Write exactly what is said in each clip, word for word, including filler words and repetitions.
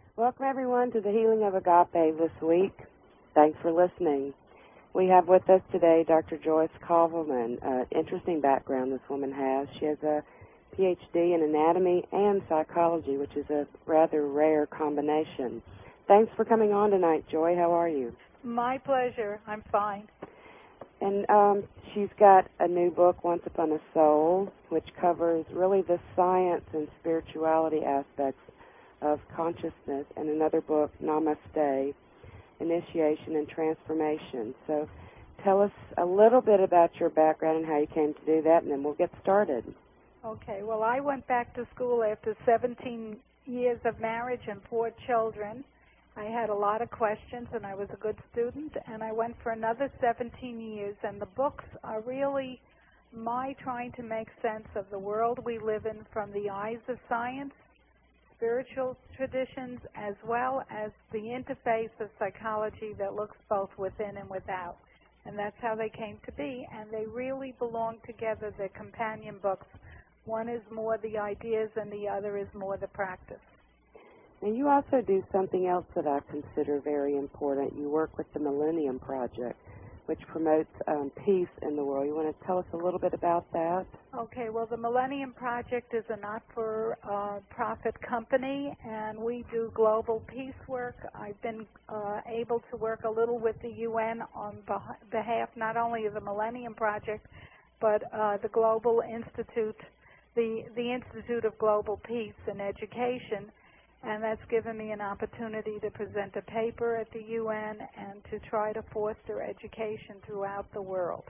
Welcome, everyone, to the Healing of Agape this week. Thanks for listening. We have with us today Doctor Joyce Kovelman. Uh, interesting background this woman has. She has a P H D in anatomy and psychology, which is a rather rare combination. Thanks for coming on tonight, Joy. How are you? My pleasure. I'm fine. And um, she's got a new book, Once Upon a Soul, which covers really the science and spirituality aspects of consciousness, and another book, Namaste, Initiation and Transformation. So tell us a little bit about your background and how you came to do that, and then we'll get started. Okay. Well, I went back to school after seventeen years of marriage and four children. I had a lot of questions, and I was a good student, and I went for another seventeen years, and the books are really my trying to make sense of the world we live in from the eyes of science, spiritual traditions, as well as the interface of psychology that looks both within and without. And that's how they came to be, and they really belong together. They're companion books. One is more the ideas, and the other is more the practice. And you also do something else that I consider very important. You work with the Millennium Project, which promotes um, peace in the world. You want to tell us a little bit about that? Okay, well, the Millennium Project is a not-for-profit company, and we do global peace work. I've been uh, able to work a little with the U N on beh- behalf not only of the Millennium Project, but uh, the Global Institute, the, the Institute of Global Peace and Education, and that's given me an opportunity to present a paper at the U N and to try to foster education throughout the world.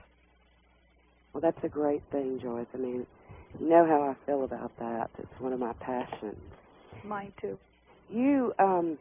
Well, that's a great thing, Joyce. I mean, you know how I feel about that. It's one of my passions. Mine too. You, um,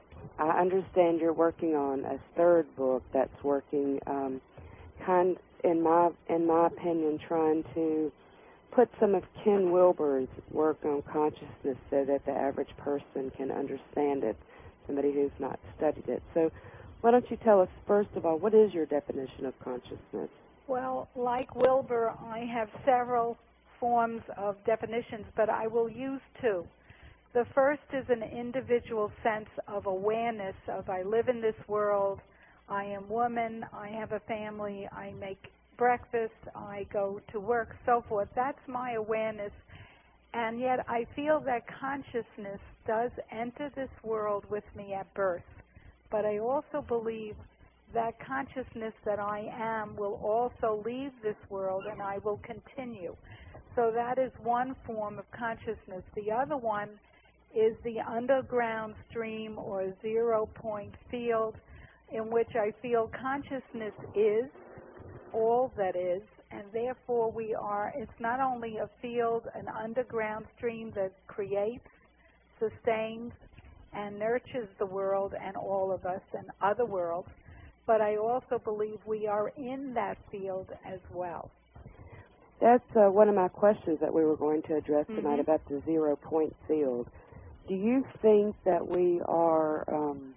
I understand you're working on a third book that's working, um, kind, in my in my opinion, trying to put some of Ken Wilber's work on consciousness so that the average person can understand it, somebody who's not studied it. So why don't you tell us, first of all, what is your definition of consciousness? Well, like Wilber, I have several forms of definitions, but I will use two. The first is an individual sense of awareness of I live in this world, I am woman, I have a family, I make breakfast, I go to work, so forth. That's my awareness. And yet I feel that consciousness does enter this world with me at birth. But I also believe that consciousness that I am will also leave this world and I will continue. So that is one form of consciousness. The other one is the underground stream or zero-point field in which I feel consciousness is all that is, and therefore we are, it's not only a field, an underground stream that creates, sustains, and nurtures the world and all of us and other worlds, but I also believe we are in that field as well. That's uh, one of my questions that we were going to address tonight Mm-hmm. about the zero-point field. Do you think that we are, um,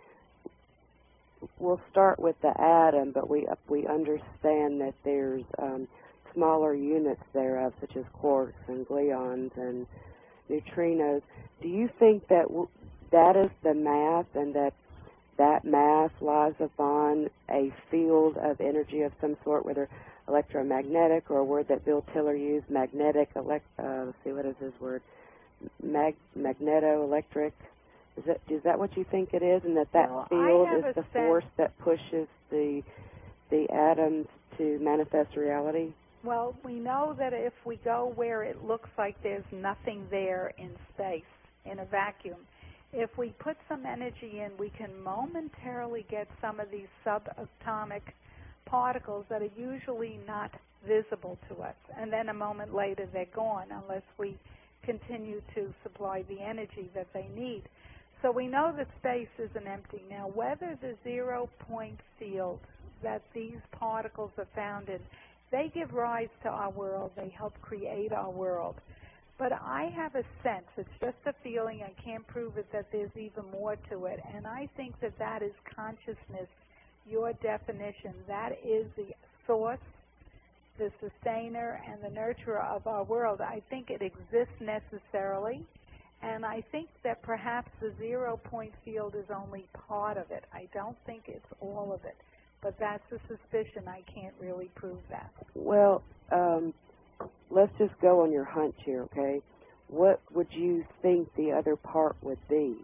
we'll start with the atom, but we we understand that there's um, smaller units thereof, such as quarks and gluons and neutrinos. Do you think that w- that is the mass, and that that mass lies upon a field of energy of some sort, whether electromagnetic, or a word that Bill Tiller used, magnetic, elect, uh, let's see, what is his word? Mag, magneto-electric. Is that, is that what you think it is, and that that well, field is the sense. force that pushes the the atoms to manifest reality? Well, we know that if we go where it looks like there's nothing there in space, in a vacuum, if we put some energy in, we can momentarily get some of these subatomic particles that are usually not visible to us. And then a moment later they're gone unless we continue to supply the energy that they need. So we know that space isn't empty. Now, whether the zero-point field that these particles are found in, they give rise to our world. They help create our world. But I have a sense, it's just a feeling, I can't prove it, that there's even more to it. And I think that that is consciousness, your definition. That is the source, the sustainer, and the nurturer of our world. I think it exists necessarily, And I think that perhaps the zero-point field is only part of it. I don't think it's all of it. But that's a suspicion. I can't really prove that. Well, um, let's just go on your hunch here, okay? What would you think the other part would be?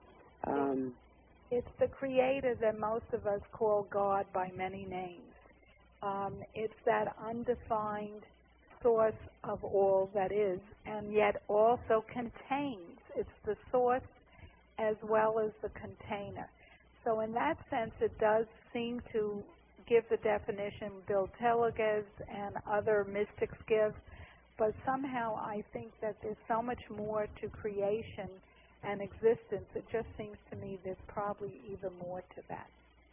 Um, it's the Creator that most of us call God by many names. Um, it's that undefined source of all that is, and yet also contains. It's the source as well as the container. So in that sense, it does seem to give the definition Bill Tellegez and other mystics give, but somehow I think that there's so much more to creation and existence. It just seems to me there's probably even more to that.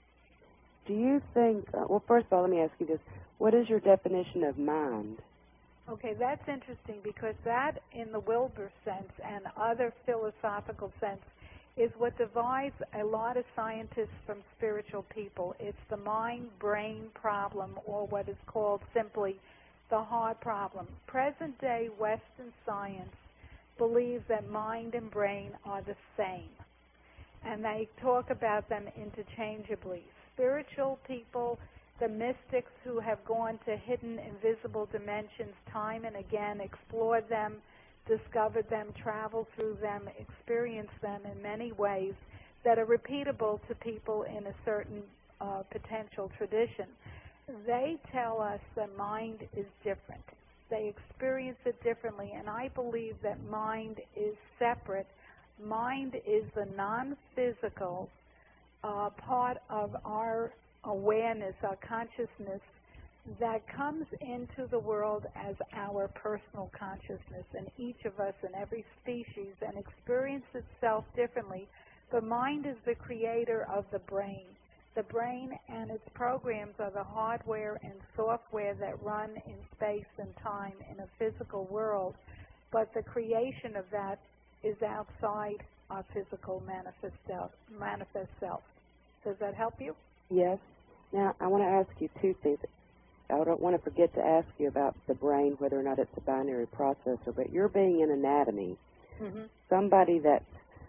Do you think, uh, well, first of all, let me ask you this. What is your definition of mind? Okay, that's interesting because that, in the Wilber sense and other philosophical sense, is what divides a lot of scientists from spiritual people. It's the mind-brain problem, or what is called simply the heart problem. Present-day Western science believes that mind and brain are the same, and they talk about them interchangeably. Spiritual people, the mystics who have gone to hidden, invisible dimensions time and again, explored them, discovered them, traveled through them, experienced them in many ways that are repeatable to people in a certain uh, potential tradition. They tell us that mind is different. They experience it differently, and I believe that mind is separate. Mind is the non-physical uh, part of our awareness, our consciousness, that comes into the world as our personal consciousness, and each of us in every species, and experience itself differently. But mind is the creator of the brain. The brain and its programs are the hardware and software that run in space and time in a physical world, but the creation of that is outside our physical manifest self. Manifest self. Does that help you? Yes. Now, I want to ask you two things. I don't want to forget to ask you about the brain, whether or not it's a binary processor, but you're being in anatomy. Mm-hmm. Somebody that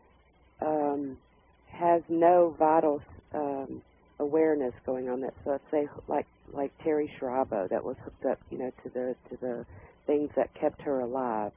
um, has no vital um, awareness going on, that, so let's say like like Terry Schiavo, that was hooked up, you know, to the to the things that kept her alive.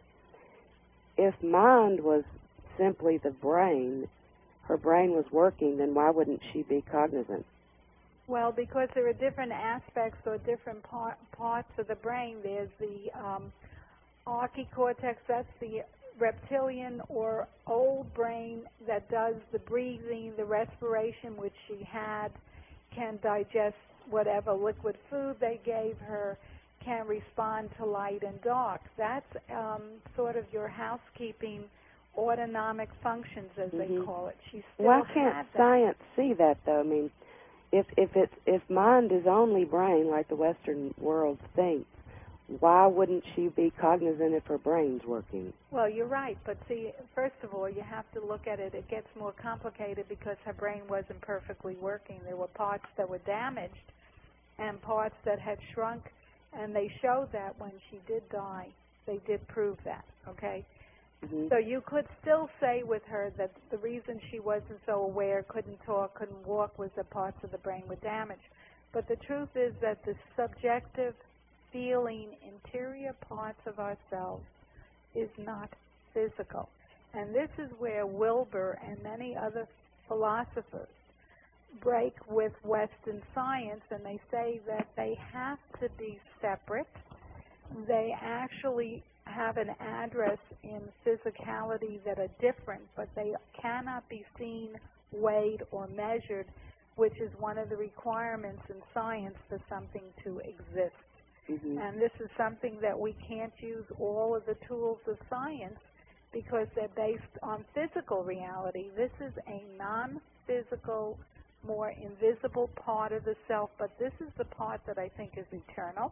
If mind was simply the brain, her brain was working, then why wouldn't she be cognizant? Well, because there are different aspects or different par- parts of the brain. There's the um, archicortex, that's the reptilian or old brain that does the breathing, the respiration, which she had, can digest whatever liquid food they gave her, can respond to light and dark. That's um, sort of your housekeeping autonomic functions, as mm-hmm. they call it. She still Why had can't that. science see that, though? I mean, if if it's if mind is only brain, like the Western world thinks, why wouldn't she be cognizant if her brain's working? Well, you're right, but see, first of all, you have to look at it. It gets more complicated because her brain wasn't perfectly working. There were parts that were damaged and parts that had shrunk, and they showed that when she did die. They did prove that, okay? Mm-hmm. So you could still say with her that the reason she wasn't so aware, couldn't talk, couldn't walk, was that parts of the brain were damaged. But the truth is that the subjective feeling interior parts of ourselves is not physical. And this is where Wilber and many other philosophers break with Western science, and they say that they have to be separate. They actually have an address in physicality that are different, but they cannot be seen, weighed, or measured, which is one of the requirements in science for something to exist. Mm-hmm. And this is something that we can't use all of the tools of science because they're based on physical reality. This is a non-physical, more invisible part of the self, but this is the part that I think is eternal.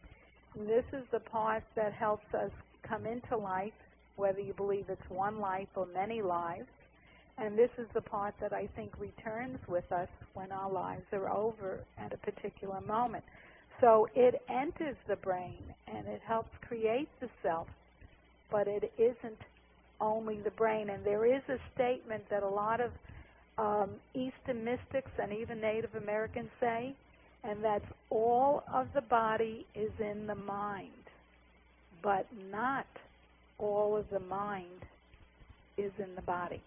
This is the part that helps us come into life, whether you believe it's one life or many lives. And this is the part that I think returns with us when our lives are over at a particular moment. So it enters the brain and it helps create the self, but it isn't only the brain. And there is a statement that a lot of um, Eastern mystics and even Native Americans say, and that's all of the body is in the mind, but not all of the mind is in the body.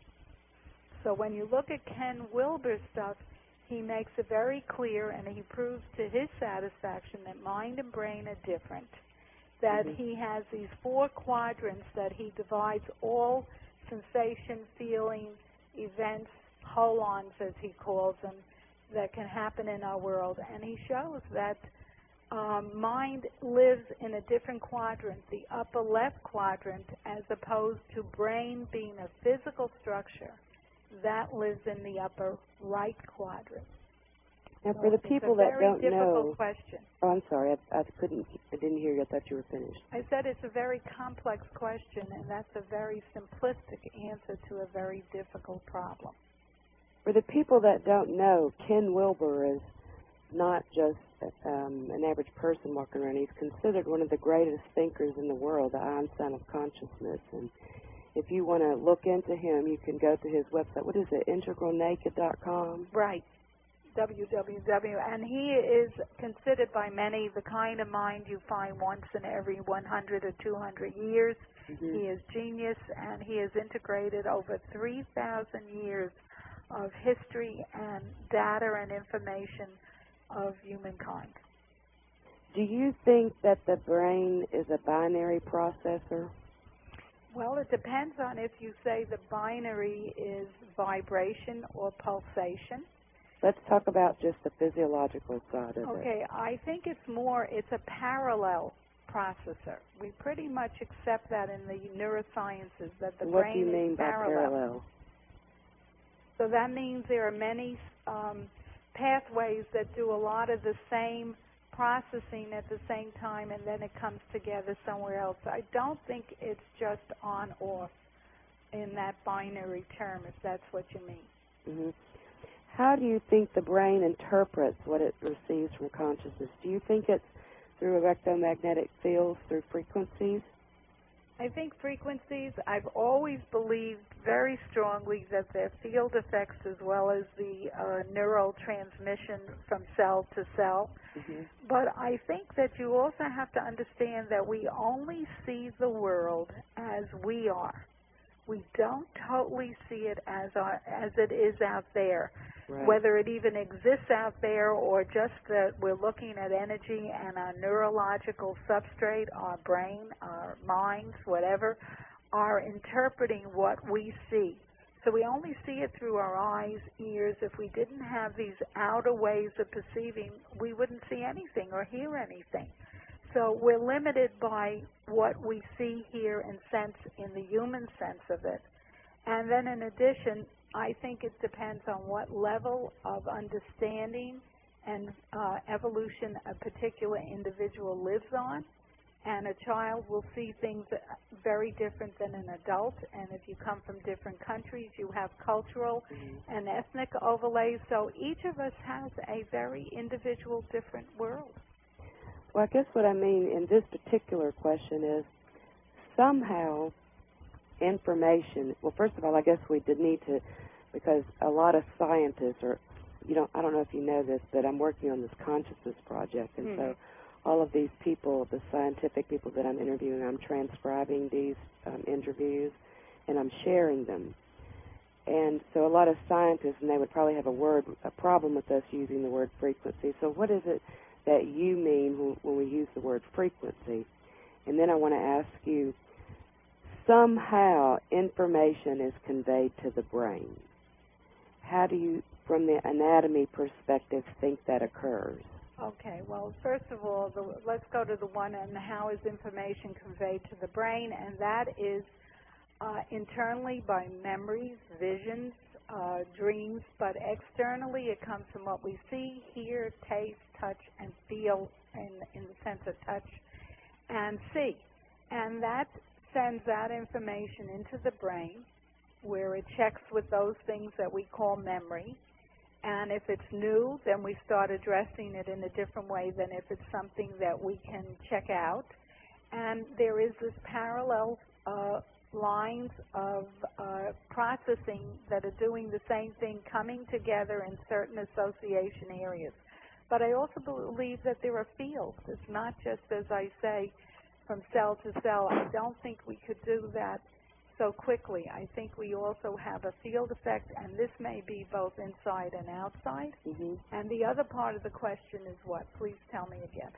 So when you look at Ken Wilber's stuff, he makes it very clear, and he proves to his satisfaction that mind and brain are different, that mm-hmm. he has these four quadrants that he divides all sensation, feeling, events, holons, as he calls them, that can happen in our world. And he shows that um, mind lives in a different quadrant, the upper left quadrant, as opposed to brain being a physical structure that lives in the upper right quadrant. Now, so for the people that don't know, question. Oh, I'm sorry, I, I couldn't, I didn't hear you. I thought you were finished. I said it's a very complex question, and that's a very simplistic answer to a very difficult problem. For the people that don't know, Ken Wilber is not just um, an average person walking around. He's considered one of the greatest thinkers in the world, the Einstein of consciousness. And if you want to look into him, you can go to his website. What is it, integralnaked dot com? Right, w w w. And he is considered by many the kind of mind you find once in every one hundred or two hundred years. Mm-hmm. He is genius, and he has integrated over three thousand years of history and data and information of humankind. Do you think that the brain is a binary processor? Well, it depends on if you say the binary is vibration or pulsation. Let's talk about just the physiological side of okay, it. Okay, I think it's more, it's a parallel processor. We pretty much accept that in the neurosciences, that the what brain do you mean is by parallel. parallel? So that means there are many um, pathways that do a lot of the same processing at the same time, and then it comes together somewhere else. I don't think it's just on-off in that binary term, if that's what you mean. Mm-hmm. How do you think the brain interprets what it receives from consciousness? Do you think it's through electromagnetic fields, through frequencies? I think frequencies, I've always believed very strongly that they're field effects as well as the uh, neural transmission from cell to cell. Mm-hmm. But I think that you also have to understand that we only see the world as we are. We don't totally see it as our, as it is out there. Right. Whether it even exists out there or just that we're looking at energy and our neurological substrate, our brain, our minds, whatever, are interpreting what we see. So we only see it through our eyes, ears. If we didn't have these outer ways of perceiving, we wouldn't see anything or hear anything. So we're limited by what we see, hear, and sense in the human sense of it. And then in addition, I think it depends on what level of understanding and uh, evolution a particular individual lives on. And a child will see things very different than an adult. And if you come from different countries, you have cultural and ethnic overlays. So each of us has a very individual, different world. Well, I guess what I mean in this particular question is somehow information, well, first of all, I guess we did need to, because a lot of scientists are, you know, I don't know if you know this, but I'm working on this consciousness project, and mm-hmm. so all of these people, the scientific people that I'm interviewing, I'm transcribing these um, interviews, and I'm sharing them. And so a lot of scientists, and they would probably have a word, a problem with us using the word frequency. So what is it that you mean when we use the word frequency? And then I want to ask you, somehow information is conveyed to the brain. How do you, from the anatomy perspective, think that occurs? Okay, well, first of all, the, let's go to the one on how is information conveyed to the brain, and that is uh, internally by memories, visions, uh, dreams, but externally it comes from what we see, hear, taste, touch, and feel in, in the sense of touch and see. And that sends that information into the brain where it checks with those things that we call memory. And if it's new, then we start addressing it in a different way than if it's something that we can check out. And there is this parallel uh, lines of uh, processing that are doing the same thing, coming together in certain association areas. But I also believe that there are fields. It's not just, as I say, from cell to cell. I don't think we could do that so quickly. I think we also have a field effect, and this may be both inside and outside. Mm-hmm. And the other part of the question is what? Please tell me again.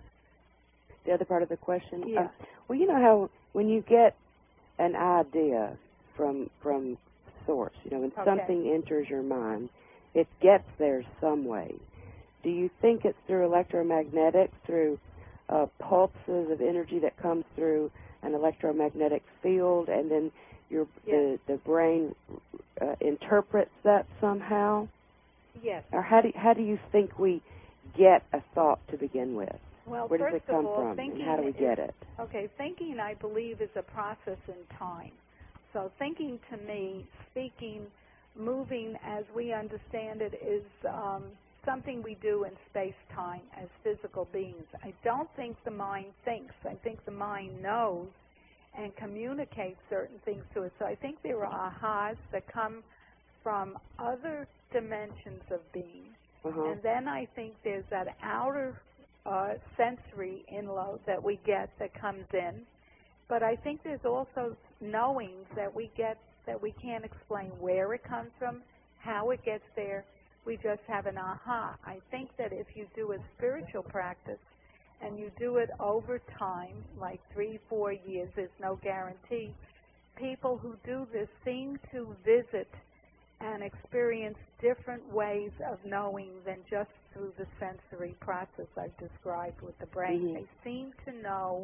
The other part of the question? Yeah. Uh, well, you know how when you get an idea from from source, you know, when Okay. something enters your mind, it gets there some way. Do you think it's through electromagnetics, through uh, pulses of energy that comes through an electromagnetic field, and then your Yes. the, the brain uh, interprets that somehow? Yes. Or how do how do you think we get a thought to begin with? Well, Where does first it come of all, from, thinking and how do we is, get it? Okay, thinking, I believe, is a process in time. So thinking, to me, speaking, moving as we understand it, is um, something we do in space-time as physical beings. I don't think the mind thinks. I think the mind knows and communicates certain things to it. So I think there are ahas that come from other dimensions of being. Uh-huh. And then I think there's that outer uh, sensory inload that we get that comes in. But I think there's also knowings that we get that we can't explain where it comes from, how it gets there. We just have an aha. I think that if you do a spiritual practice and you do it over time, like three, four years, there's no guarantee, people who do this seem to visit and experience different ways of knowing than just through the sensory process I've described with the brain. Mm-hmm. They seem to know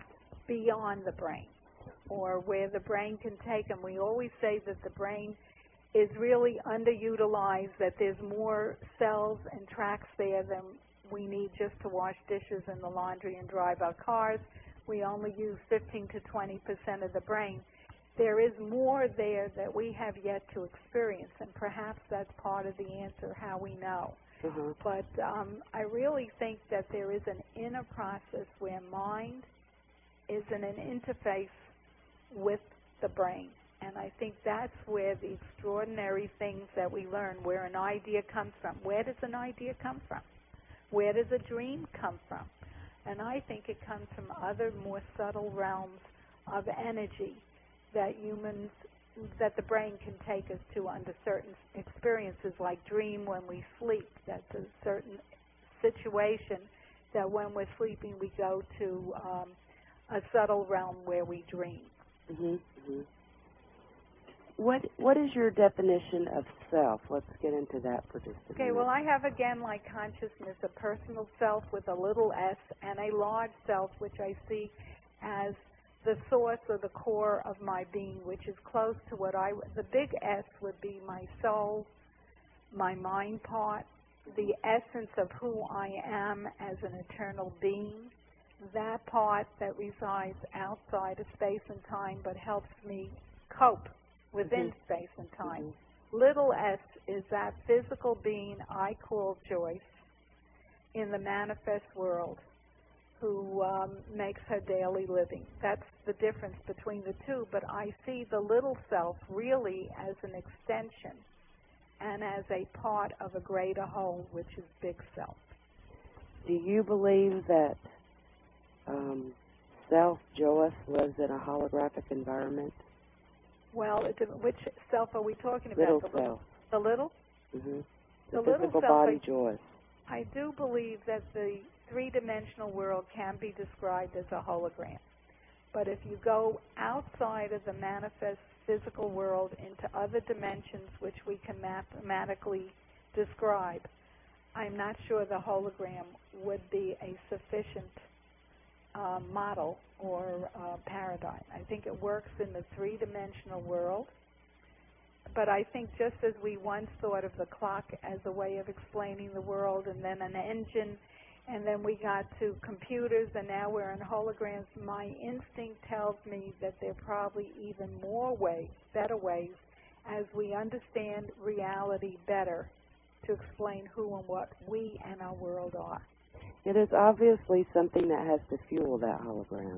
beyond the brain, or where the brain can take them. We always say that the brain is really underutilized, that there's more cells and tracts there than we need just to wash dishes in the laundry and drive our cars. We only use fifteen to twenty percent of the brain. There is more there that we have yet to experience, and perhaps that's part of the answer, how we know. Uh-huh. But um, I really think that there is an inner process where mind is in an interface with the brain. And I think that's where the extraordinary things that we learn, where an idea comes from. Where does an idea come from? Where does a dream come from? And I think it comes from other more subtle realms of energy that humans, that the brain can take us to under certain experiences, like dream when we sleep. That's a certain situation that when we're sleeping we go to um, a subtle realm where we dream. Mm-hmm. Mm-hmm. What What is your definition of self? Let's get into that for just a Okay, minute. well, I have, again, like consciousness, a personal self with a little s and a large self, which I see as the source or the core of my being, which is close to what I, the big S would be my soul, my mind part, the essence of who I am as an eternal being, that part that resides outside of space and time but helps me cope within Mm-hmm. space and time. Mm-hmm. Little s is that physical being I call Joyce in the manifest world, who um, makes her daily living. That's the difference between the two, but I see the little self really as an extension and as a part of a greater whole, which is big self. Do you believe that um, self, Joyce, lives in a holographic environment? Well, it, which self are we talking about? Little the self. little, the little? Mm-hmm. The, The, little physical self, body, I, Joyce. I do believe that the three-dimensional world can be described as a hologram. But if you go outside of the manifest physical world into other dimensions which we can mathematically describe, I'm not sure the hologram would be a sufficient uh, model or uh, paradigm. I think it works in the three-dimensional world. But I think just as we once thought of the clock as a way of explaining the world, and then an engine, and then we got to computers, and now we're in holograms, my instinct tells me that there are probably even more ways, better ways, as we understand reality better, to explain who and what we and our world are. It is obviously something that has to fuel that hologram.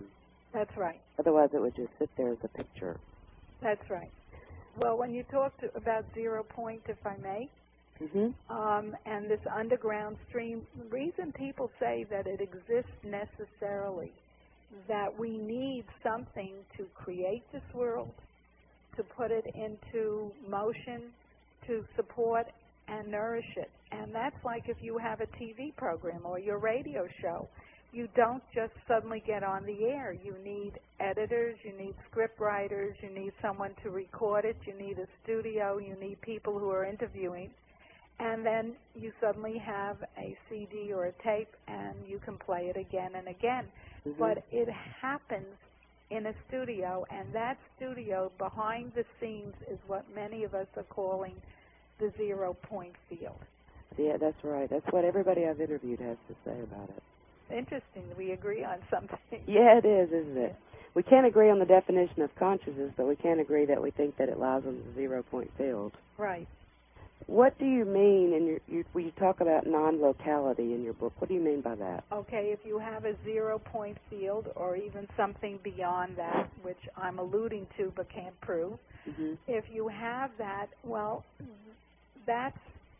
That's right. Otherwise, it would just sit there as a picture. That's right. Well, when you talked about zero point, if I may, Mm-hmm. um, and this underground stream, the reason people say that it exists necessarily, that we need something to create this world, to put it into motion, to support and nourish it. And that's like if you have a T V program or your radio show. You don't just suddenly get on the air. You need editors, you need script writers, you need someone to record it, you need a studio, you need people who are interviewing, and then you suddenly have a C D or a tape and you can play it again and again. Mm-hmm. But it happens in a studio, and that studio behind the scenes is what many of us are calling the zero point field. Yeah, that's right. That's what everybody I've interviewed has to say about it. Interesting. We agree on something. Yeah, it is, isn't it? Yeah. We can't agree on the definition of consciousness, but we can agree that we think that it lies on the zero-point field. Right. What do you mean in your, you, when you talk about non-locality in your book? What do you mean by that? Okay, if you have a zero-point field or even something beyond that, which I'm alluding to but can't prove, Mm-hmm. if you have that, well, that's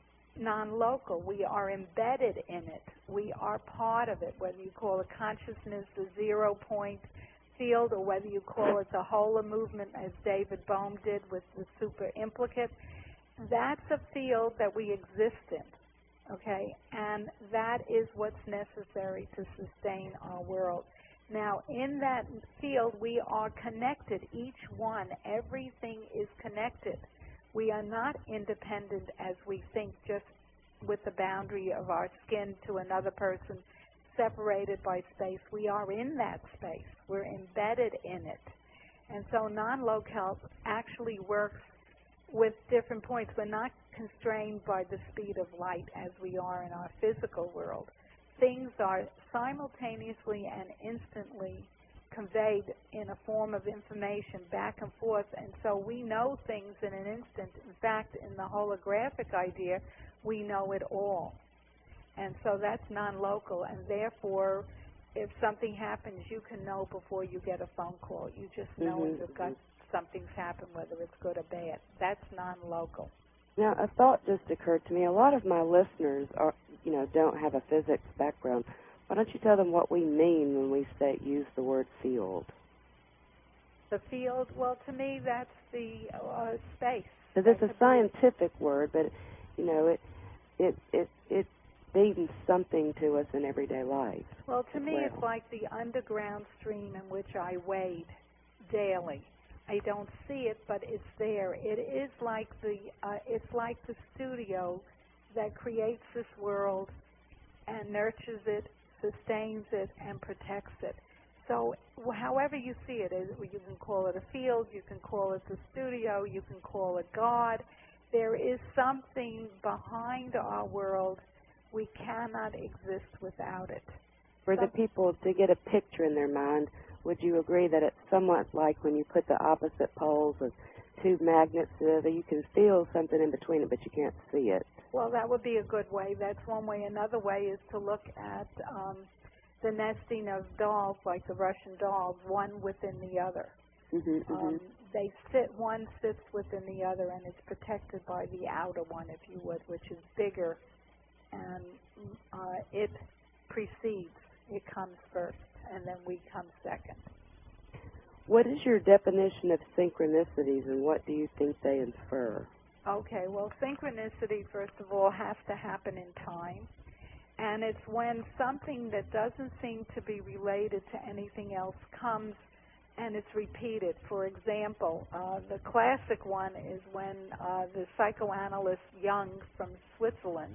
non-local. We are embedded in it. We are part of it, whether you call it consciousness the zero-point field or whether you call it the Hola movement, as David Bohm did with the super implicate. That's a field that we exist in, okay? And that is what's necessary to sustain our world. Now, in that field, we are connected, each one. Everything is connected. We are not independent as we think, just with the boundary of our skin to another person, separated by space. We are in that space. We're embedded in it. And so non-local actually works with different points. We're not constrained by the speed of light as we are in our physical world. Things are simultaneously and instantly conveyed in a form of information back and forth, and so we know things in an instant. In fact, in the holographic idea, we know it all. And so that's non-local, and therefore, if something happens, you can know before you get a phone call. You just know Mm-hmm. in your gut something's happened, whether it's good or bad. That's non-local. Now, a thought just occurred to me. A lot of my listeners are, you know, don't have a physics background. Why don't you tell them what we mean when we say use the word field? The field, well, to me, that's the uh, space. Because it's a scientific word, but you know, it it it it means something to us in everyday life. Well, to me, well. it's like the underground stream in which I wade daily. I don't see it, but it's there. It is like the uh, it's like the studio that creates this world and nurtures it, sustains it, and protects it. So however you see it, you can call it a field, you can call it the studio, you can call it God. There is something behind our world. We cannot exist without it. For the people to get a picture in their mind, would you agree that it's somewhat like when you put the opposite poles of two magnets together? You can feel something in between it, but you can't see it. Well, that would be a good way. That's one way. Another way is to look at um, the nesting of dolls, like the Russian dolls, one within the other. Mm-hmm, um, mm-hmm. They sit, one sits within the other, and it's protected by the outer one, if you would, which is bigger, and uh, it precedes. It comes first, and then we come second. What is your definition of synchronicities, and what do you think they infer? Okay, well, synchronicity, first of all, has to happen in time. And it's when something that doesn't seem to be related to anything else comes and it's repeated. For example, uh, the classic one is when uh, the psychoanalyst Jung from Switzerland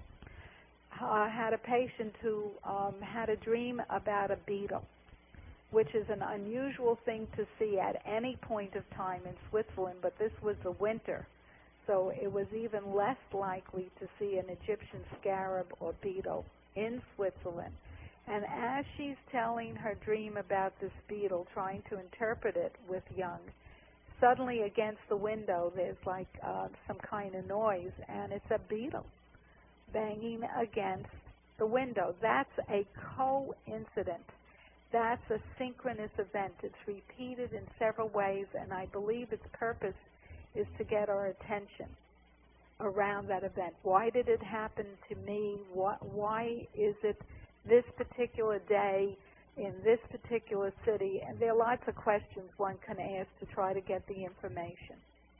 uh, had a patient who um, had a dream about a beetle, which is an unusual thing to see at any point of time in Switzerland, but this was the winter. So it was even less likely to see an Egyptian scarab or beetle in Switzerland. And as she's telling her dream about this beetle, trying to interpret it with Jung, suddenly against the window there's like uh, some kind of noise, and it's a beetle banging against the window. That's a coincidence that's a synchronous event. It's repeated in several ways, and I believe its purpose is to get our attention around that event. Why did it happen to me? What, why is it this particular day in this particular city? And there are lots of questions one can ask to try to get the information.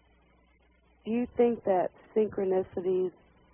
Do you think that synchronicities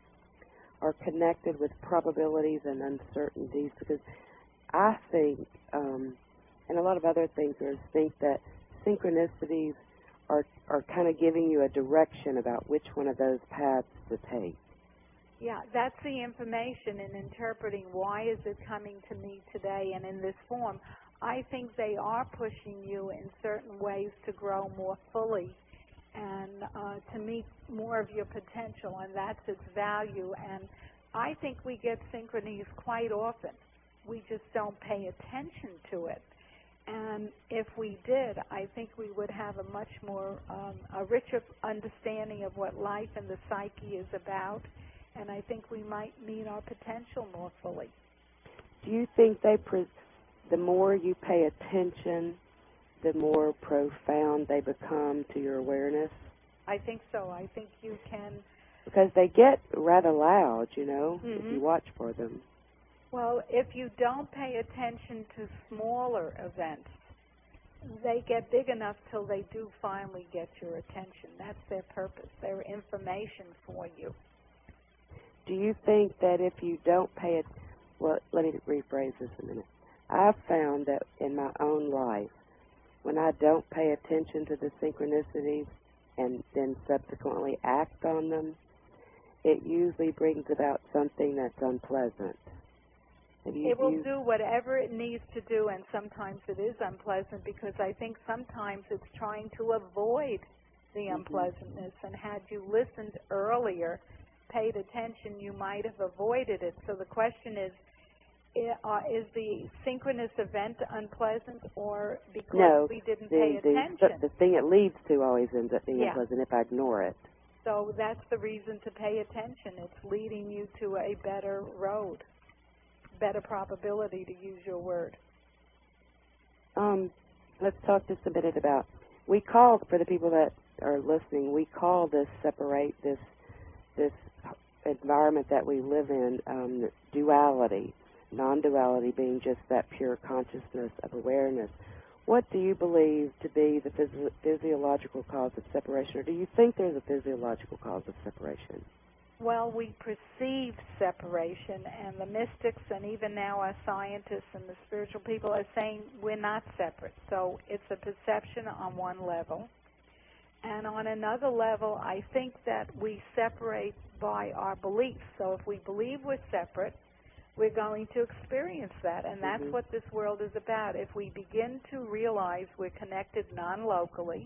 are connected with probabilities and uncertainties? Because I think, um, and a lot of other thinkers think that synchronicities are, are kind of giving you a direction about which one of those paths to take. Yeah, that's the information in interpreting why is it coming to me today and in this form. I think they are pushing you in certain ways to grow more fully and uh, to meet more of your potential, and that's its value. And I think we get synchronies quite often. We just don't pay attention to it. And if we did, I think we would have a much more, um, a richer understanding of what life and the psyche is about, and I think we might meet our potential more fully. Do you think they, pre- the more you pay attention, the more profound they become to your awareness? I think so. I think you can... Because they get rather loud, you know, mm-hmm. if you watch for them. Well, if you don't pay attention to smaller events, they get big enough till they do finally get your attention. That's their purpose. They're information for you. Do you think that if you don't pay it, well, let me rephrase this a minute. I've found that in my own life, when I don't pay attention to the synchronicities and then subsequently act on them, it usually brings about something that's unpleasant. You, it will you, do whatever it needs to do, and sometimes it is unpleasant because I think sometimes it's trying to avoid the mm-hmm. unpleasantness, and had you listened earlier, paid attention, you might have avoided it. So the question is, uh, is the synchronous event unpleasant, or because no, we didn't the, pay the, attention? The, the thing it leads to always ends up being yeah. unpleasant if I ignore it. So that's the reason to pay attention. It's leading you to a better road, better probability, to use your word. Um, let's talk just a minute about, we call, for the people that are listening, we call this separate, this this environment that we live in, um, duality, non-duality being just that pure consciousness of awareness. What do you believe to be the physio- physiological cause of separation, or do you think there's a physiological cause of separation? Well, we perceive separation, and the mystics and even now our scientists and the spiritual people are saying we're not separate. So it's a perception on one level. And on another level, I think that we separate by our beliefs. So if we believe we're separate, we're going to experience that, and that's mm-hmm. what this world is about. If we begin to realize we're connected non-locally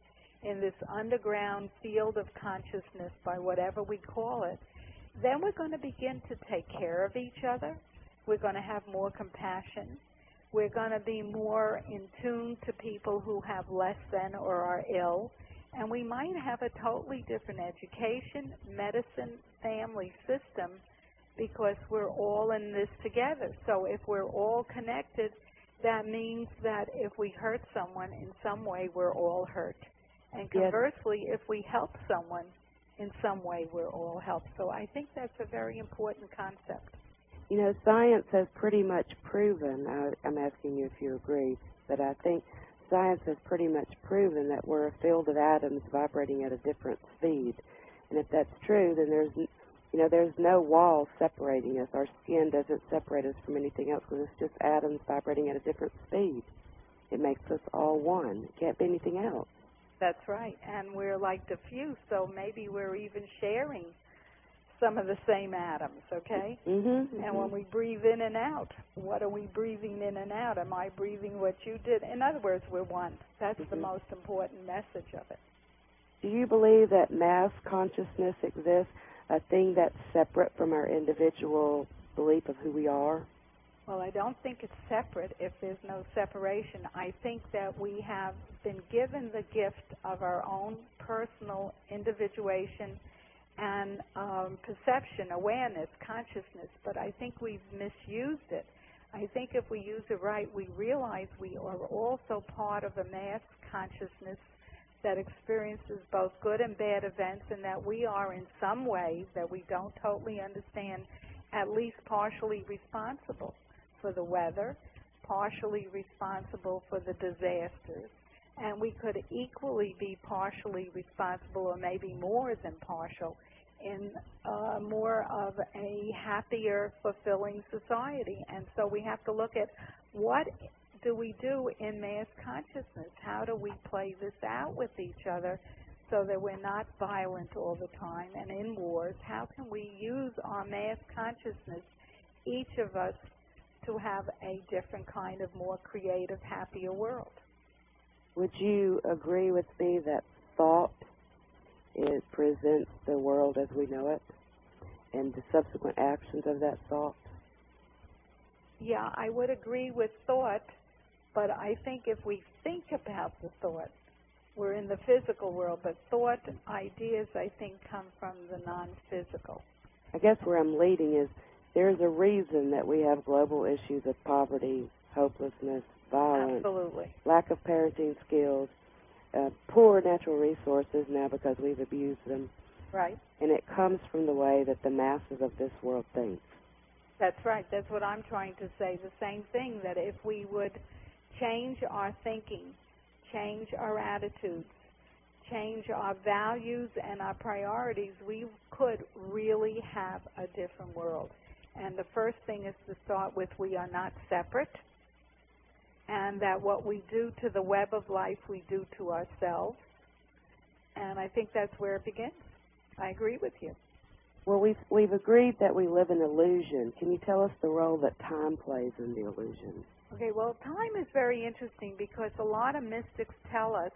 in this underground field of consciousness, by whatever we call it, then we're going to begin to take care of each other. We're going to have more compassion. We're going to be more in tune to people who have less than or are ill. And we might have a totally different education, medicine, family system, because we're all in this together. So if we're all connected, that means that if we hurt someone in some way, we're all hurt. And conversely, yes. if we help someone in some way, we're all helped. So I think that's a very important concept. You know, science has pretty much proven, I, I'm asking you if you agree, but I think science has pretty much proven that we're a field of atoms vibrating at a different speed. And if that's true, then there's, you know, there's no wall separating us. Our skin doesn't separate us from anything else because it's just atoms vibrating at a different speed. It makes us all one. It can't be anything else. That's right. And we're like diffuse, so maybe we're even sharing some of the same atoms, okay? Mm-hmm, mm-hmm. And when we breathe in and out, what are we breathing in and out? Am I breathing what you did? In other words, we're one. That's mm-hmm. the most important message of it. Do you believe that mass consciousness exists, a thing that's separate from our individual belief of who we are? Well, I don't think it's separate if there's no separation. I think that we have been given the gift of our own personal individuation and um, perception, awareness, consciousness, but I think we've misused it. I think if we use it right, we realize we are also part of a mass consciousness that experiences both good and bad events, and that we are in some ways that we don't totally understand at least partially responsible for the weather, partially responsible for the disasters, and we could equally be partially responsible, or maybe more than partial, in uh, more of a happier, fulfilling society. And so we have to look at what do we do in mass consciousness? How do we play this out with each other so that we're not violent all the time and in wars? How can we use our mass consciousness, each of us, to have a different kind of more creative, happier world? Would you agree with me that thought is presents the world as we know it, and the subsequent actions of that thought? Yeah, I would agree with thought, but I think if we think about the thought, we're in the physical world, but thought ideas, I think, come from the non-physical. I guess where I'm leading is there's a reason that we have global issues of poverty, hopelessness, violence, Absolutely. lack of parenting skills, uh, poor natural resources now because we've abused them. Right. And it comes from the way that the masses of this world think. That's right. That's what I'm trying to say. The same thing, that if we would change our thinking, change our attitudes, change our values and our priorities, we could really have a different world. And the first thing is to start with, we are not separate, and that what we do to the web of life, we do to ourselves. And I think that's where it begins. I agree with you. Well, we've, we've agreed that we live in illusion. Can you tell us the role that time plays in the illusion? Okay, well, time is very interesting because a lot of mystics tell us,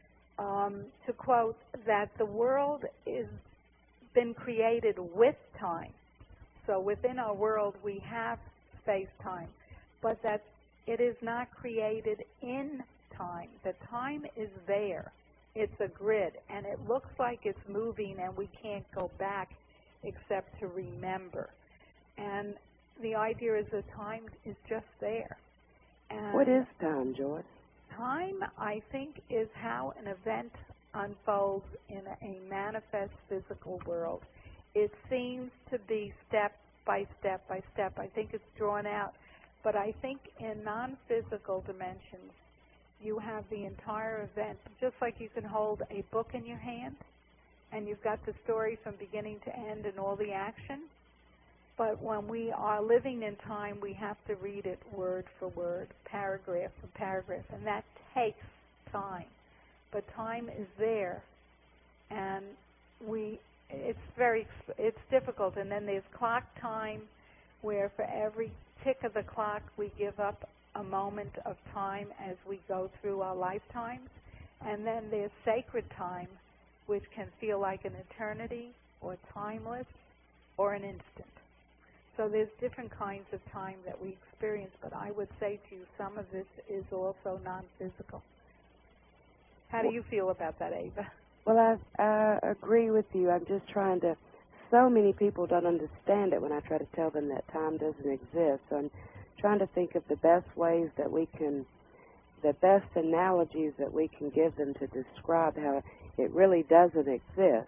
um, to quote, that the world is been created with time. So within our world we have space-time, but that it is not created in time. The time is there. It's a grid, and it looks like it's moving, and we can't go back except to remember. And the idea is that time is just there. And what is time, Joyce? Time, I think, is how an event unfolds in a manifest physical world. It seems to be step by step by step. I think it's drawn out. But I think in non-physical dimensions, you have the entire event, just like you can hold a book in your hand, and you've got the story from beginning to end and all the action. But when we are living in time, we have to read it word for word, paragraph for paragraph, and that takes time. But time is there, and we it's very it's difficult. And then there's clock time, where for every tick of the clock we give up a moment of time as we go through our lifetimes. And then there's sacred time, which can feel like an eternity or timeless or an instant. So there's different kinds of time that we experience, but I would say to you some of this is also non-physical. How do you feel about that, Ava? Well, I, I agree with you. I'm just trying to, so many people don't understand it when I try to tell them that time doesn't exist. So I'm trying to think of the best ways that we can, the best analogies that we can give them to describe how it really doesn't exist.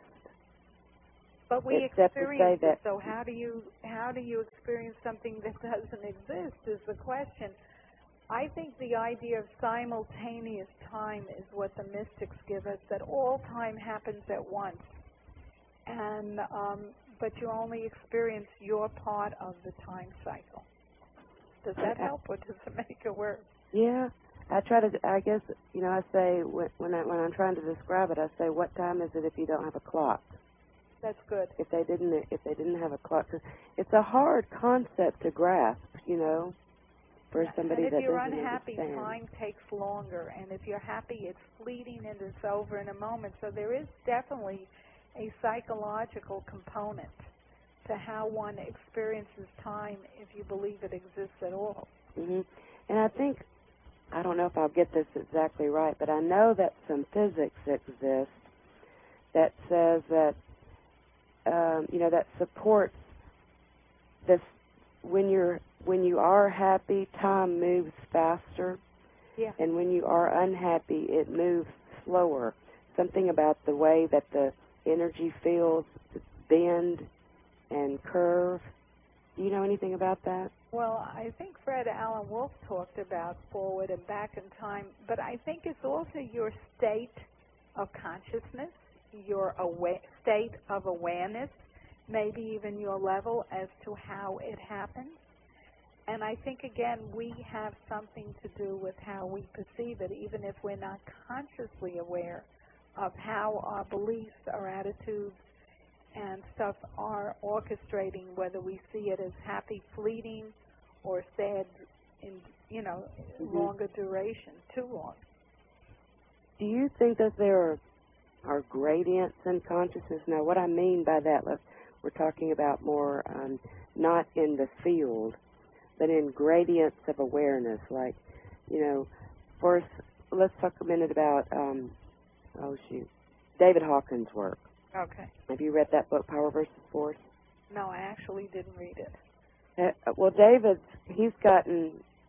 But we Except experience to say it, so how do you how do you experience something that doesn't exist is the question. I think the idea of simultaneous time is what the mystics give us, that all time happens at once, and um, but you only experience your part of the time cycle. Does that help, or does it make it worse? Yeah, I try to. I guess you know. I say when when, I, when I'm trying to describe it, I say, "What time is it if you don't have a clock?" That's good. If they didn't, if they didn't have a clock, 'cause it's a hard concept to grasp, you know, for somebody that doesn't understand. And if you're unhappy, time takes longer, and if you're happy, it's fleeting and it's over in a moment. So there is definitely a psychological component to how one experiences time, if you believe it exists at all. Mm-hmm. And I think, I don't know if I'll get this exactly right, but I know that some physics exists that says that, um, you know, that supports this when you're when you are happy, time moves faster. Yeah. And when you are unhappy, it moves slower. Something about the way that the energy fields bend and curve. Do you know anything about that? Well, I think Fred Alan Wolf talked about forward and back in time, but I think it's also your state of consciousness, your awa- state of awareness, maybe even your level as to how it happens. And I think, again, we have something to do with how we perceive it, even if we're not consciously aware of how our beliefs, our attitudes, and stuff are orchestrating, whether we see it as happy, fleeting, or sad in, you know, mm-hmm. longer duration, too long. Do you think that there are, are gradients in consciousness? Now, what I mean by that, we're talking about more um, not in the field, but in gradients of awareness. Like, you know, first, let's talk a minute about, um, oh, shoot, David Hawkins' work. Okay. Have you read that book, Power versus Force? No, I actually didn't read it. Uh, well, David, he's gotten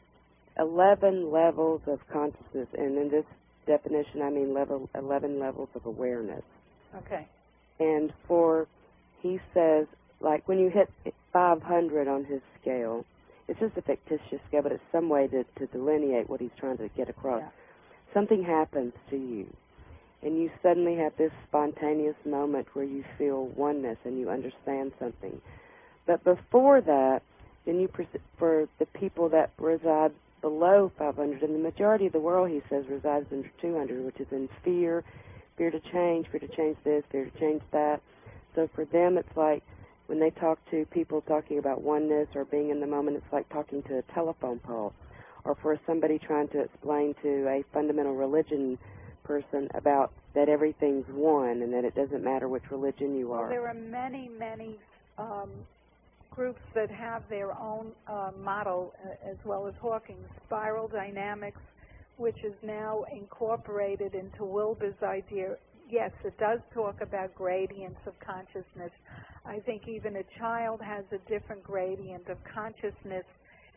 eleven levels of consciousness, and in this definition, I mean level eleven levels of awareness. Okay. And for, he says, like when you hit five hundred on his scale, it's just a fictitious scale, but it's some way to, to delineate what he's trying to get across. Yeah. Something happens to you, and you suddenly have this spontaneous moment where you feel oneness and you understand something. But before that, then you, for the people that reside below five hundred, and the majority of the world, he says, resides under two hundred, which is in fear, fear to change, fear to change this, fear to change that. So for them, it's like when they talk to people talking about oneness or being in the moment, it's like talking to a telephone pole. Or for somebody trying to explain to a fundamental religion person about that everything's one and that it doesn't matter which religion you are. Well, there are many, many um, groups that have their own uh, model, uh, as well as Hawking's spiral dynamics, which is now incorporated into Wilber's idea. Yes, it does talk about gradients of consciousness. I think even a child has a different gradient of consciousness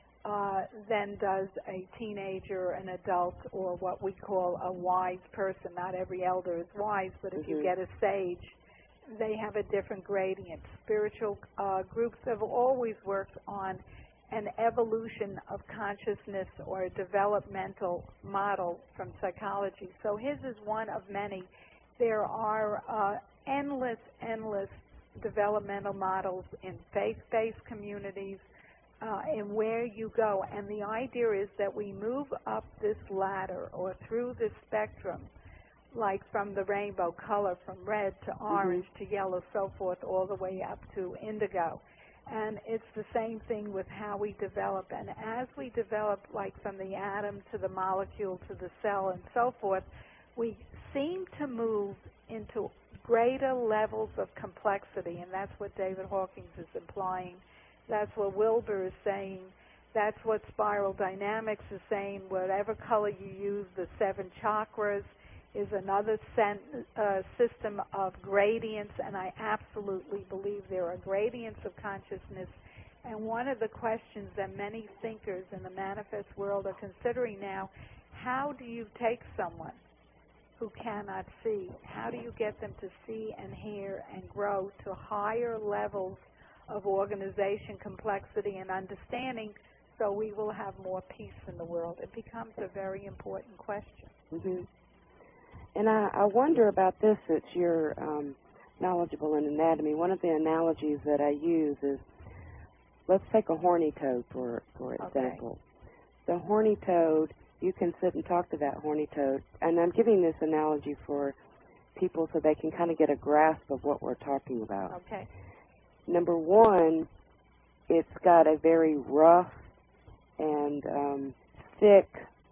uh, than does a teenager, an adult, or what we call a wise person. Not every elder is wise, but if mm-hmm. you get a sage, they have a different gradient. Spiritual uh, groups have always worked on an evolution of consciousness or a developmental model from psychology. So his is one of many. There are uh, endless, endless developmental models in faith-based communities, uh, and where you go. And the idea is that we move up this ladder or through this spectrum, like from the rainbow color, from red to orange mm-hmm. to yellow, so forth, all the way up to indigo. And it's the same thing with how we develop. And as we develop, like from the atom to the molecule to the cell and so forth, we seem to move into greater levels of complexity, and that's what David Hawkins is implying. That's what Wilber is saying. That's what spiral dynamics is saying. Whatever color you use, the seven chakras is another sen- uh, system of gradients, and I absolutely believe there are gradients of consciousness. And one of the questions that many thinkers in the manifest world are considering now, how do you take someone who cannot see? How do you get them to see and hear and grow to higher levels of organization, complexity, and understanding so we will have more peace in the world? It becomes a very important question. Mm-hmm. And I, I wonder about this, since you're um, knowledgeable in anatomy. One of the analogies that I use is, let's take a horny toad, for, for example. Okay. The horny toad, you can sit and talk to that horny toad, and I'm giving this analogy for people so they can kind of get a grasp of what we're talking about. Okay. Number one, it's got a very rough and um, thick,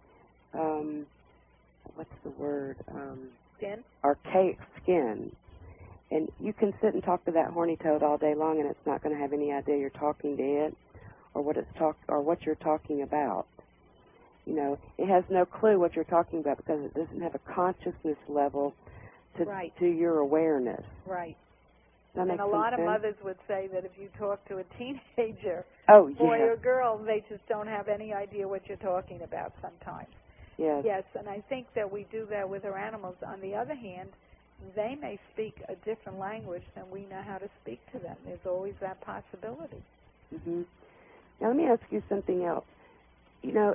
um, what's the word? Um, skin? Archaic skin. And you can sit and talk to that horny toad all day long, and it's not going to have any idea you're talking to it or what it's talk or what you're talking about. You know, it has no clue what you're talking about because it doesn't have a consciousness level to right. to your awareness. Right. That makes And a lot of sense. mothers would say that if you talk to a teenager, oh, boy yeah. or girl, they just don't have any idea what you're talking about sometimes. Yes. Yes, and I think that we do that with our animals. On the other hand, they may speak a different language than we know how to speak to them. There's always that possibility. Mm-hmm. Now, let me ask you something else. You know,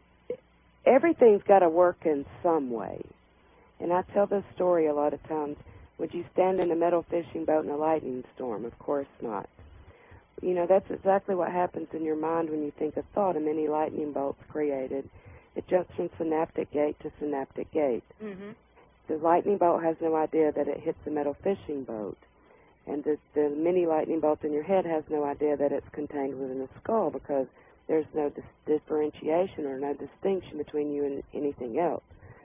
everything's got to work in some way. And I tell this story a lot of times. Would you stand in a metal fishing boat in a lightning storm? Of course not. You know, that's exactly what happens in your mind when you think a thought. A mini lightning bolt's created. It jumps from synaptic gate to synaptic gate. Mm-hmm. The lightning bolt has no idea that it hits a metal fishing boat. And the, the mini lightning bolt in your head has no idea that it's contained within a skull, because there's no dis- differentiation or no distinction between you and anything else.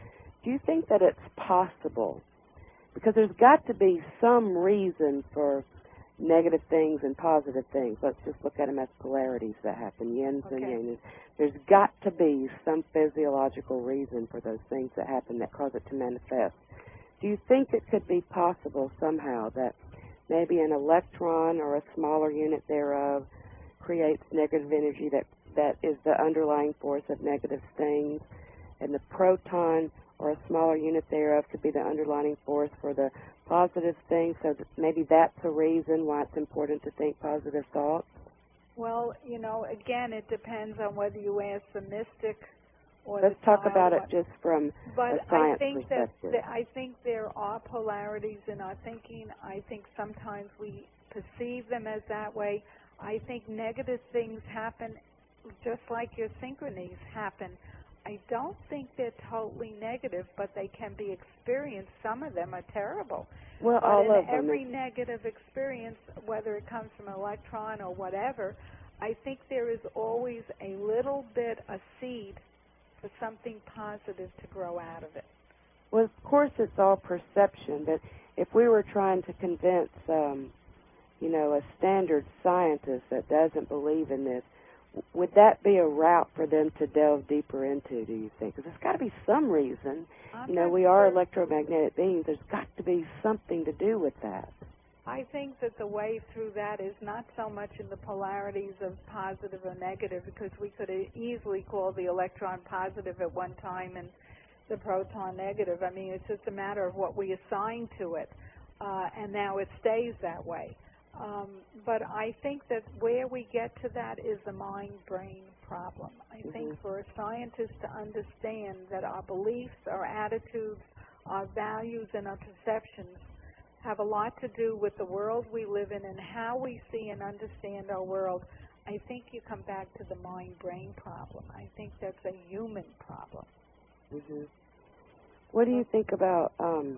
Do you think that it's possible? Because there's got to be some reason for negative things and positive things. Let's just look at them as polarities that happen, yins Okay. and yang. There's got to be some physiological reason for those things that happen that cause it to manifest. Do you think it could be possible somehow that maybe an electron or a smaller unit thereof creates negative energy that, that is the underlying force of negative things, and the proton or a smaller unit thereof could be the underlying force for the positive things, so that maybe that's a reason why it's important to think positive thoughts? Well, you know, again, it depends on whether you ask the mystic or Let's the talk child about it what, just from but a science I think perspective. that, that I think there are polarities in our thinking. I think sometimes we perceive them as that way. I think negative things happen just like your synchronies happen. I don't think they're totally negative, but they can be experienced. Some of them are terrible. Well, but all in of them. every negative experience, whether it comes from an electron or whatever, I think there is always a little bit, a seed for something positive to grow out of it. Well, of course, it's all perception, but if we were trying to convince, um, you know, a standard scientist that doesn't believe in this, would that be a route for them to delve deeper into, do you think? Because there's got to be some reason. I'm You know, not we are sure. electromagnetic beings. There's got to be something to do with that. I think that the way through that is not so much in the polarities of positive or negative, because we could easily call the electron positive at one time and the proton negative. I mean, it's just a matter of what we assign to it, uh, and now it stays that way. Um, but I think that where we get to that is the mind-brain problem. I Mm-hmm. think for a scientist to understand that our beliefs, our attitudes, our values, and our perceptions have a lot to do with the world we live in and how we see and understand our world, I think you come back to the mind-brain problem. I think that's a human problem. Mm-hmm. What do you think about um,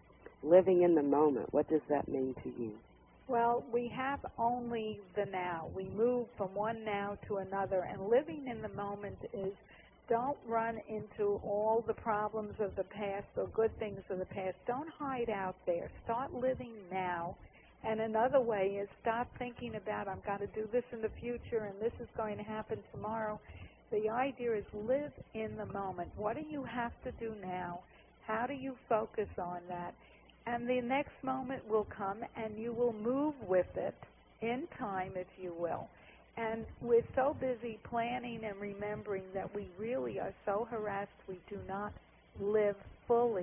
living in the moment? What does that mean to you? Well, we have only the now. We move from one now to another, and living in the moment is don't run into all the problems of the past or good things of the past. Don't hide out there. Start living now. And another way is stop thinking about, I'm going to do this in the future and this is going to happen tomorrow. The idea is live in the moment. What do you have to do now? How do you focus on that? And the next moment will come and you will move with it in time, if you will. And we're so busy planning and remembering that we really are so harassed we do not live fully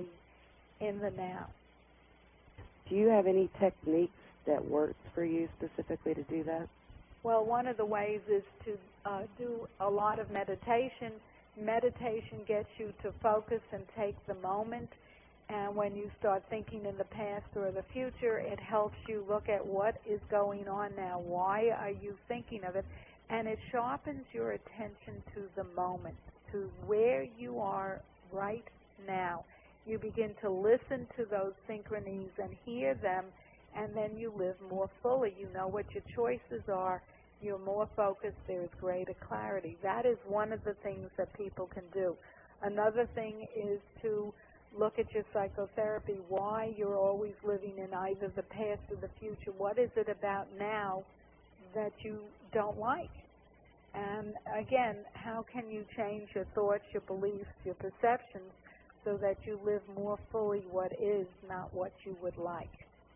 in the now. Do you have any techniques that works for you specifically to do that? Well, one of the ways is to uh, do a lot of meditation. Meditation gets you to focus and take the moment. And when you start thinking in the past or the future, it helps you look at what is going on now. Why are you thinking of it? And it sharpens your attention to the moment, to where you are right now. You begin to listen to those synchronies and hear them, and then you live more fully. You know what your choices are. You're more focused. There's greater clarity. That is one of the things that people can do. Another thing is to look at your psychotherapy, why you're always living in either the past or the future. What is it about now that you don't like? And again, how can you change your thoughts, your beliefs, your perceptions so that you live more fully what is, not what you would like?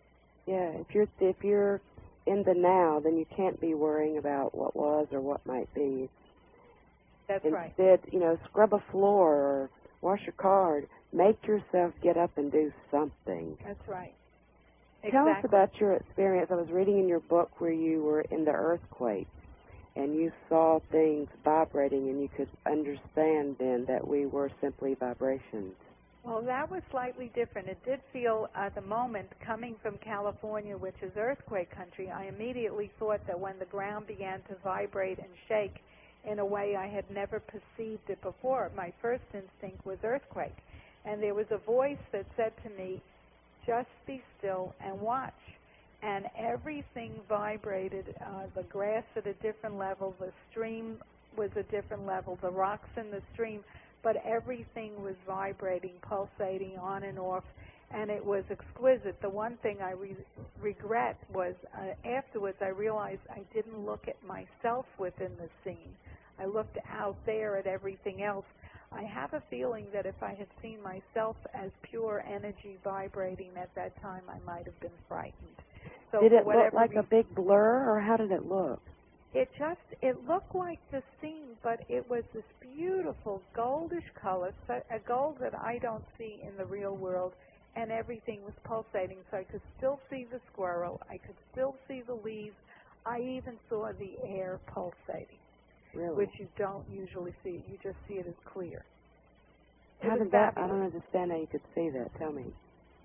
Yeah, if you're if you're in the now, then you can't be worrying about what was or what might be. That's Instead, right. Instead, you know, scrub a floor or wash your car. Make yourself get up and do something. That's right. Tell Exactly. us about your experience. I was reading in your book where you were in the earthquake and you saw things vibrating and you could understand then that we were simply vibrations. Well, that was slightly different. It did feel at the moment, coming from California, which is earthquake country, I immediately thought that when the ground began to vibrate and shake in a way I had never perceived it before, my first instinct was earthquake. And there was a voice that said to me, just be still and watch. And everything vibrated, uh, the grass at a different level, the stream was a different level, the rocks in the stream, but everything was vibrating, pulsating on and off, and it was exquisite. The one thing I re- regret was uh, afterwards I realized I didn't look at myself within the scene. I looked out there at everything else. I have a feeling that if I had seen myself as pure energy vibrating at that time, I might have been frightened. So did it look like reason, a big blur, or how did it look? It just, it looked like the scene, but it was this beautiful goldish color, a gold that I don't see in the real world, and everything was pulsating. So I could still see the squirrel, I could still see the leaves, I even saw the air pulsating, really? which you don't usually see. You just see it as clear. It how was did that, fabulous. I don't understand how you could see that. Tell me.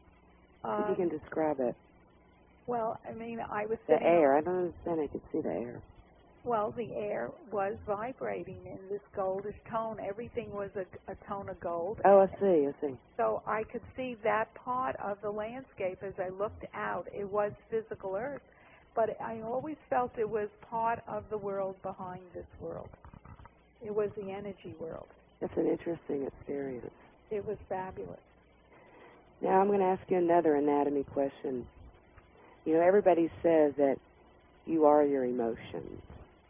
Um, if you can describe it. Well, I mean, I was The sitting... air, I don't understand how you could see the air. Well, the air was vibrating in this goldish tone. Everything was a, a tone of gold. Oh, I see, I see. So I could see that part of the landscape as I looked out. It was physical Earth, but I always felt it was part of the world behind this world. It was the energy world. That's an interesting experience. It was fabulous. Now I'm going to ask you another anatomy question. You know, everybody says that you are your emotions.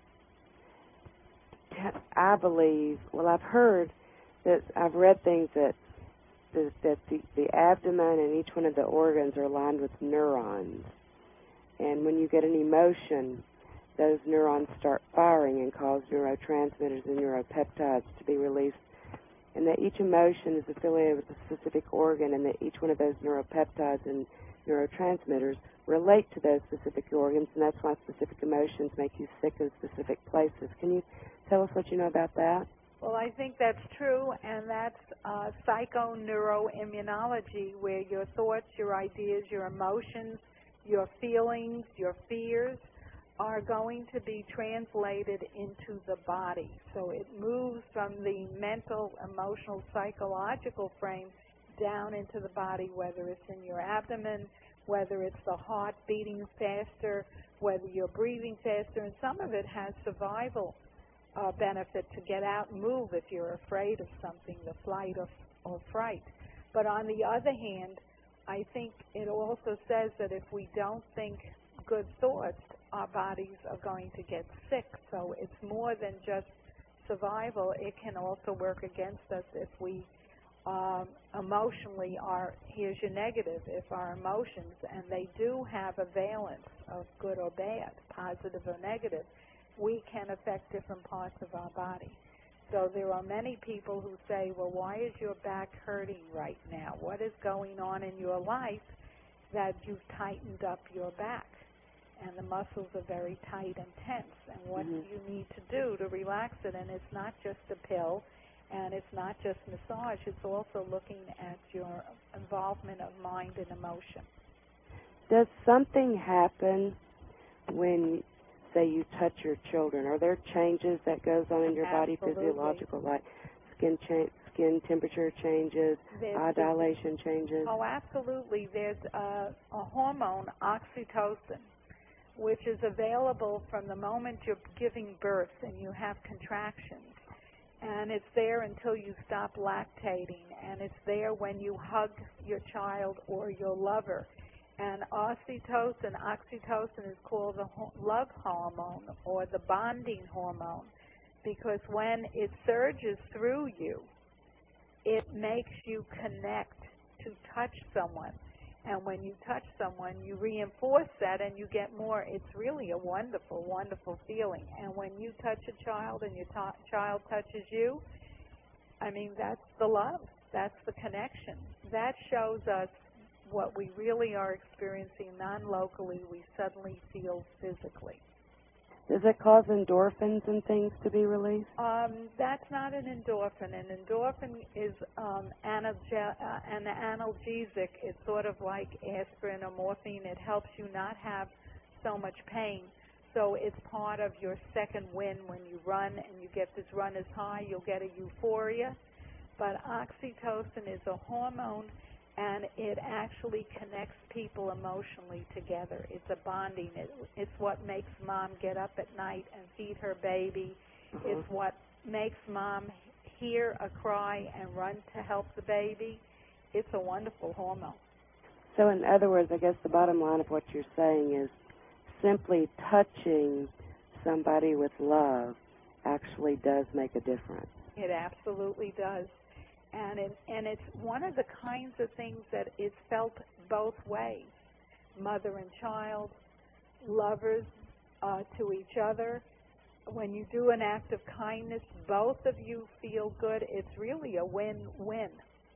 I believe, well, I've heard that, I've read things that the, that the, the abdomen and each one of the organs are lined with neurons. And when you get an emotion, those neurons start firing and cause neurotransmitters and neuropeptides to be released. And that each emotion is affiliated with a specific organ, and that each one of those neuropeptides and neurotransmitters relate to those specific organs, and that's why specific emotions make you sick in specific places. Can you tell us what you know about that? Well, I think that's true, and that's uh, psychoneuroimmunology, where your thoughts, your ideas, your emotions, your feelings, your fears are going to be translated into the body. So it moves from the mental, emotional, psychological frame down into the body, whether it's in your abdomen, whether it's the heart beating faster, whether you're breathing faster, and some of it has survival uh, benefit to get out and move if you're afraid of something, the flight or, or fright. But on the other hand, I think it also says that if we don't think good thoughts, our bodies are going to get sick. So it's more than just survival. It can also work against us if we um, emotionally are, here's your negative, if our emotions, and they do have a valence of good or bad, positive or negative, we can affect different parts of our body. So there are many people who say, well, why is your back hurting right now? What is going on in your life that you've tightened up your back? And the muscles are very tight and tense. And what mm-hmm. do you need to do to relax it? And it's not just a pill, and it's not just massage. It's also looking at your involvement of mind and emotion. Does something happen when, say, you touch your children? Are there changes that goes on in your Absolutely. body, physiological, like skin cha- skin temperature changes, There's eye the, dilation changes? Oh, absolutely. There's a, a hormone, oxytocin, which is available from the moment you're giving birth and you have contractions. And it's there until you stop lactating. And it's there when you hug your child or your lover. And oxytocin, oxytocin is called the love hormone or the bonding hormone, because when it surges through you, it makes you connect to touch someone. And when you touch someone, you reinforce that and you get more. It's really a wonderful, wonderful feeling. And when you touch a child and your t- child touches you, I mean, that's the love. That's the connection. That shows us what we really are experiencing non-locally, we suddenly feel physically. Does it cause endorphins and things to be released? Um, that's not an endorphin. An endorphin is um, analge- uh, an analgesic. It's sort of like aspirin or morphine. It helps you not have so much pain. So it's part of your second win. When you run and you get this runner's high, you'll get a euphoria. But oxytocin is a hormone, and it actually connects people emotionally together. It's a bonding. It, it's what makes mom get up at night and feed her baby. Uh-huh. It's what makes mom hear a cry and run to help the baby. It's a wonderful hormone. So in other words, I guess the bottom line of what you're saying is simply touching somebody with love actually does make a difference. It absolutely does. And it, and it's one of the kinds of things that is felt both ways, mother and child, lovers uh, to each other. When you do an act of kindness, both of you feel good. It's really a win-win.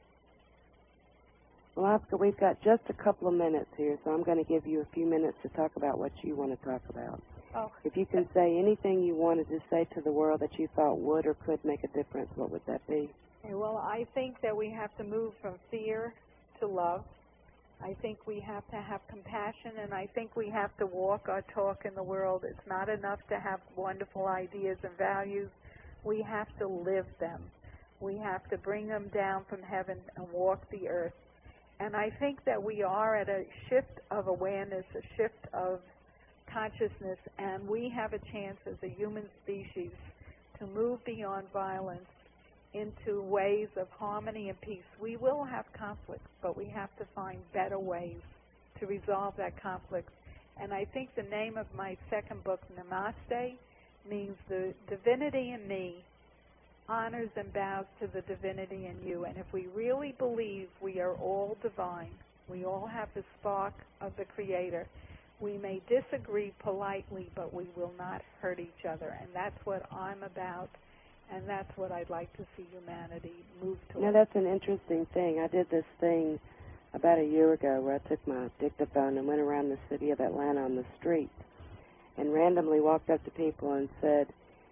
Well, Oscar, we've got just a couple of minutes here, so I'm going to give you a few minutes to talk about what you want to talk about. Oh. If you can say anything you wanted to say to the world that you thought would or could make a difference, what would that be? Well, I think that we have to move from fear to love. I think we have to have compassion, and I think we have to walk our talk in the world. It's not enough to have wonderful ideas and values. We have to live them. We have to bring them down from heaven and walk the earth. And I think that we are at a shift of awareness, a shift of consciousness, and we have a chance as a human species to move beyond violence into ways of harmony and peace. We will have conflict, but we have to find better ways to resolve that conflict. And I think the name of my second book, Namaste, means the divinity in me honors and bows to the divinity in you. And if we really believe we are all divine, we all have the spark of the Creator, we may disagree politely, but we will not hurt each other. And that's what I'm about. And that's what I'd like to see humanity move towards. You know, that's an interesting thing. I did this thing about a year ago where I took my dictaphone and went around the city of Atlanta on the street and randomly walked up to people and said,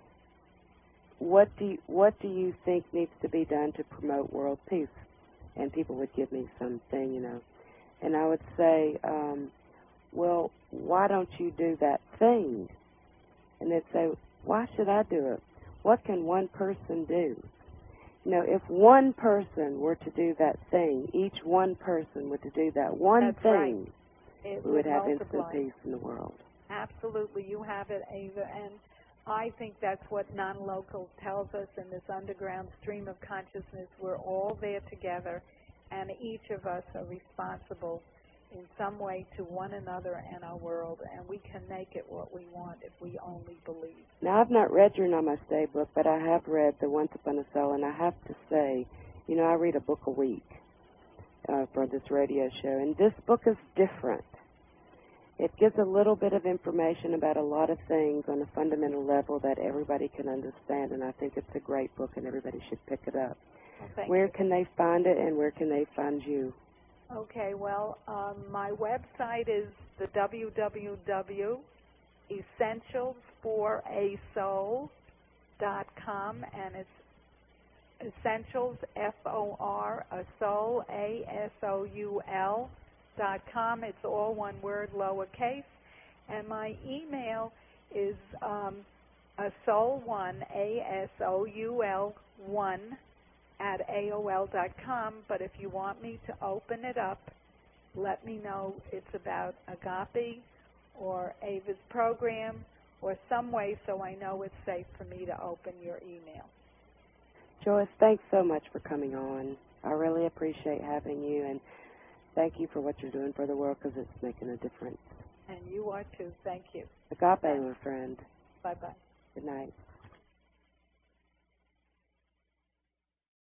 what do you, what do you think needs to be done to promote world peace? And people would give me something, you know. And I would say, um, well, why don't you do that thing? And they'd say, why should I do it? What can one person do? You know, if one person were to do that thing, each one person were to do that one That's thing, right. we would have multiply. instant peace in the world. Absolutely. You have it, Ava. And I think that's what non-local tells us in this underground stream of consciousness. We're all there together, and each of us are responsible in some way to one another and our world, and we can make it what we want if we only believe. Now, I've not read your Namaste book, but I have read the Once Upon a Soul, and I have to say, you know, I read a book a week uh, for this radio show, and this book is different. It gives a little bit of information about a lot of things on a fundamental level that everybody can understand, and I think it's a great book, and everybody should pick it up. Well, thank where you. can they find it, and where can they find you? Okay, well, um, my website is the w w w dot essentials for a soul dot com, and it's essentials, F O R, a soul, A S O U L, dot com. It's all one word, lowercase. And my email is um, a soul one, A S O U L one, at A O L dot com, but if you want me to open it up, let me know it's about Agape or Ava's program or some way so I know it's safe for me to open your email. Joyce, thanks so much for coming on. I really appreciate having you, and thank you for what you're doing for the world, because it's making a difference. And you are too. Thank you. Agape, my friend. Bye-bye. Good night.